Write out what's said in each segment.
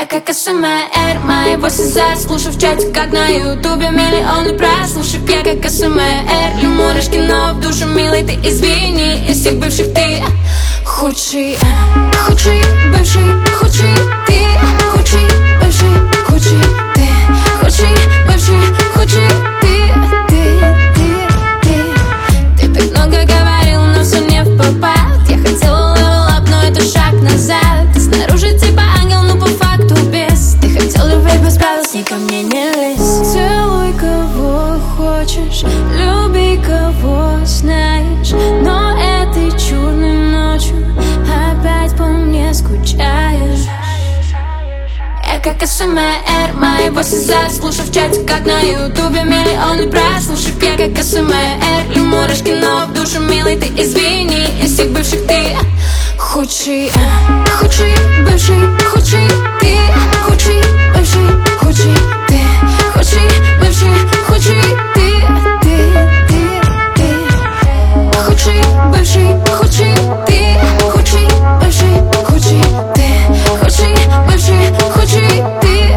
как АСМР, моего СЗ слушаю в чате, как на ютубе миллионы прослушек. Я как АСМР, юморишь кино в душу, милый, ты извини. Из всех бывших ты худший, худший, бывший, худший ты, худший, бывший, худший ты, худший, бывший, худший ты, ты так много говорил, но все не в попад. Я хотела level up, но это шаг назад. Ты снаружи типа ангел, но по факту без. Ты хотел любить без правил, с ней ко мне не лезь. Целуй кого хочешь, люби кого знаешь, но этой черной ночью опять по мне скучаешь. Я как АСМР, моего СЗ слушаю в чате, как на ютубе миллионы прослушек. Я как АСМР, юморишь кино в душу, милый, ты извини. Из всех бывших ты худший, худший, бывший, худший ты, худший, бывший, худший ты, худший, бывший, худший ты, худший, бывший, худший ты, худший, бывший, худший ты, худший, бывший, худший ты.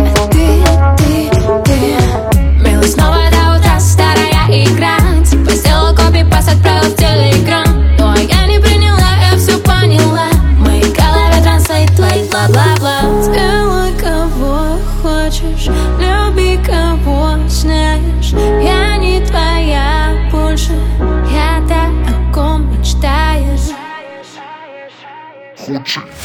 Милый, снова до утра старая игра, типа сделал копипаст, отправил в телеграм. Ну а я не приняла, я все поняла. В моей голове транслейт твои бла-бла-бла. Сделай кого хочешь, люби кого знаешь. Я не твоя больше, я та, о ком мечтаешь. Худший.